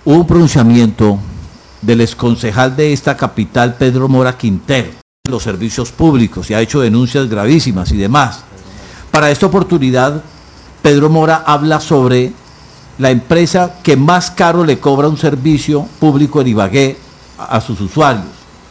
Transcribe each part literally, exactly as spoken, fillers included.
hubo un pronunciamiento del exconcejal de esta capital, Pedro Mora Quintero, de los servicios públicos, y ha hecho denuncias gravísimas y demás. Para esta oportunidad, Pedro Mora habla sobre la empresa que más caro le cobra un servicio público en Ibagué a, a sus usuarios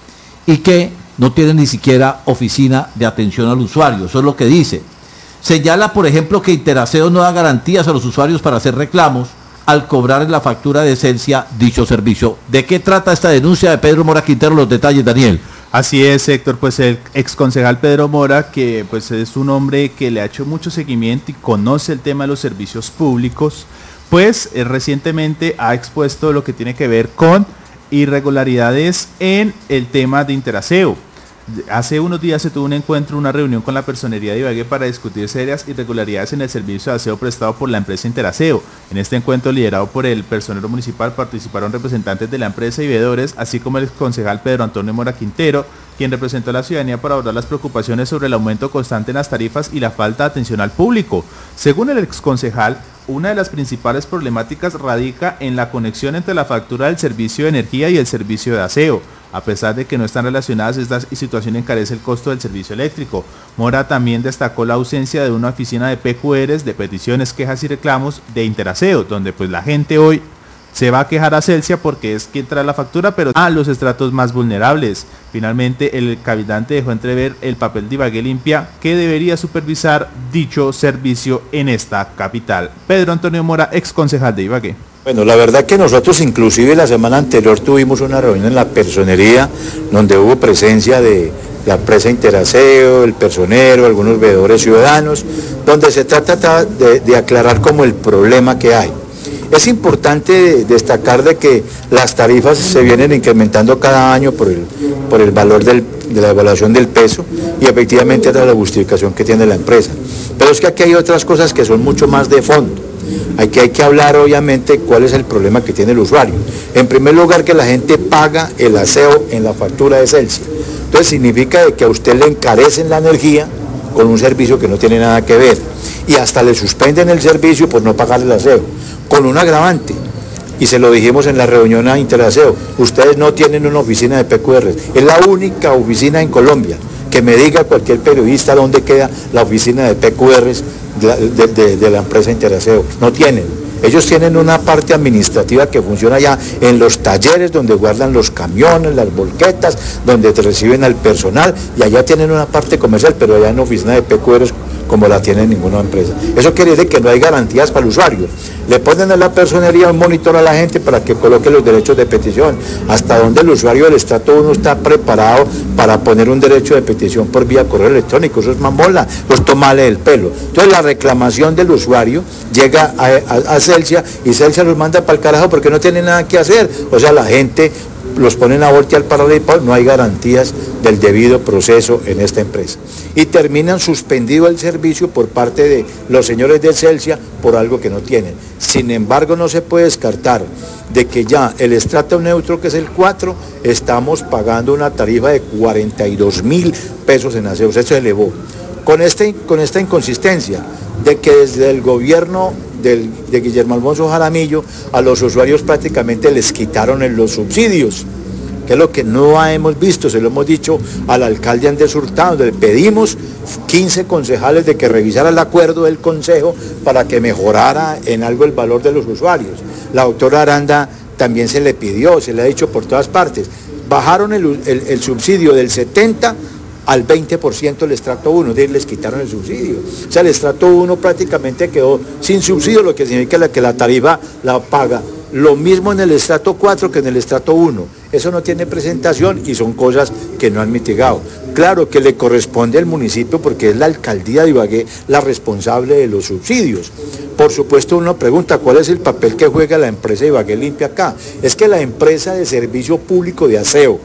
y que no tiene ni siquiera oficina de atención al usuario. Eso es lo que dice. Señala, por ejemplo, que Interaseo no da garantías a los usuarios para hacer reclamos al cobrar en la factura de Celsia dicho servicio. ¿De qué trata esta denuncia de Pedro Mora Quintero? Los detalles, Daniel. Así es, Héctor, pues el exconcejal Pedro Mora, que pues es un hombre que le ha hecho mucho seguimiento y conoce el tema de los servicios públicos, pues eh, recientemente ha expuesto lo que tiene que ver con irregularidades en el tema de Interaseo. Hace unos días se tuvo un encuentro, una reunión con la personería de Ibagué para discutir serias irregularidades en el servicio de aseo prestado por la empresa Interaseo. En este encuentro, liderado por el personero municipal, participaron representantes de la empresa y veedores, así como el concejal Pedro Antonio Mora Quintero, quien representó a la ciudadanía para abordar las preocupaciones sobre el aumento constante en las tarifas y la falta de atención al público. Según el exconcejal, una de las principales problemáticas radica en la conexión entre la factura del servicio de energía y el servicio de aseo. A pesar de que no están relacionadas, esta situación encarece el costo del servicio eléctrico. Mora también destacó la ausencia de una oficina de P Q Rs, de peticiones, quejas y reclamos de Interaseo, donde pues la gente hoy se va a quejar a Celsia porque es quien trae la factura, pero a los estratos más vulnerables. Finalmente, el cabilante dejó entrever el papel de Ibagué Limpia, que debería supervisar dicho servicio en esta capital. Pedro Antonio Mora, ex concejal de Ibagué. Bueno, la verdad que nosotros inclusive la semana anterior tuvimos una reunión en la personería donde hubo presencia de la empresa Interaseo, el personero, algunos veedores ciudadanos, donde se trata de, de aclarar como el problema que hay. Es importante destacar de que las tarifas se vienen incrementando cada año por el, por el valor del, de la evaluación del peso y efectivamente esa es la justificación que tiene la empresa. Pero es que aquí hay otras cosas que son mucho más de fondo. Aquí hay que hablar obviamente cuál es el problema que tiene el usuario. En primer lugar, que la gente paga el aseo en la factura de Celsia. Entonces significa de que a usted le encarecen la energía con un servicio que no tiene nada que ver. Y hasta le suspenden el servicio por no pagar el aseo, con un agravante. Y se lo dijimos en la reunión a Interaseo, ustedes no tienen una oficina de P Q R, es la única oficina en Colombia. Que me diga cualquier periodista dónde queda la oficina de P Q Rs de, de, de, de la empresa Interaseo. No tienen. Ellos tienen una parte administrativa que funciona ya en los talleres donde guardan los camiones, las volquetas, donde te reciben al personal, y allá tienen una parte comercial, pero allá en oficina de P Q Rs como la tiene ninguna empresa. Eso quiere decir que no hay garantías para el usuario. Le ponen a la personería un monitor a la gente para que coloque los derechos de petición. Hasta donde el usuario del estrato uno está preparado para poner un derecho de petición por vía correo electrónico. Eso es mambola, pues tomale el pelo. Entonces la reclamación del usuario llega a, a, a Celsia y Celsia los manda para el carajo porque no tiene nada que hacer. O sea, la gente los ponen a voltear para arriba, no hay garantías del debido proceso en esta empresa. Y terminan suspendido el servicio por parte de los señores de Celsia por algo que no tienen. Sin embargo, no se puede descartar de que ya el estrato neutro, que es el cuatro, estamos pagando una tarifa de cuarenta y dos mil pesos en aseo. Eso se elevó. Con, este, con esta inconsistencia de que desde el gobierno del, de Guillermo Alfonso Jaramillo a los usuarios prácticamente les quitaron en los subsidios, que es lo que no hemos visto, se lo hemos dicho al alcalde Andrés Hurtado, le pedimos quince concejales de que revisara el acuerdo del consejo para que mejorara en algo el valor de los usuarios. La doctora Aranda también se le pidió, se le ha dicho por todas partes, bajaron el, el, el subsidio del setenta al veinte por ciento el estrato uno, de ahí les quitaron el subsidio. O sea, el estrato uno prácticamente quedó sin subsidio, lo que significa que la tarifa la paga lo mismo en el estrato cuatro que en el estrato uno. Eso no tiene presentación y son cosas que no han mitigado. Claro que le corresponde al municipio porque es la alcaldía de Ibagué la responsable de los subsidios. Por supuesto uno pregunta cuál es el papel que juega la empresa Ibagué Limpia acá. Es que la empresa de servicio público de aseo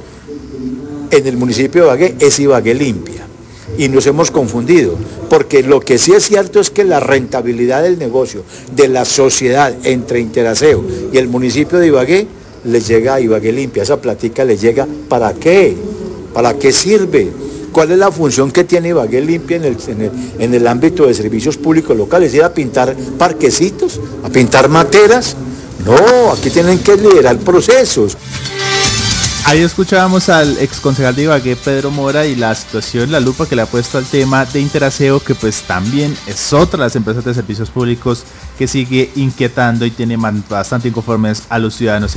en el municipio de Ibagué es Ibagué Limpia. Y nos hemos confundido, porque lo que sí es cierto es que la rentabilidad del negocio, de la sociedad entre Interaseo y el municipio de Ibagué, les llega a Ibagué Limpia. Esa platica les llega, ¿para qué? ¿Para qué sirve? ¿Cuál es la función que tiene Ibagué Limpia en el, en el, en el ámbito de servicios públicos locales? ¿Ir a pintar parquecitos? ¿A pintar materas? No, aquí tienen que liderar procesos. Ahí escuchábamos al ex concejal de Ibagué, Pedro Mora, y la situación, la lupa que le ha puesto al tema de Interaseo, que pues también es otra de las empresas de servicios públicos que sigue inquietando y tiene bastante inconformes a los ciudadanos.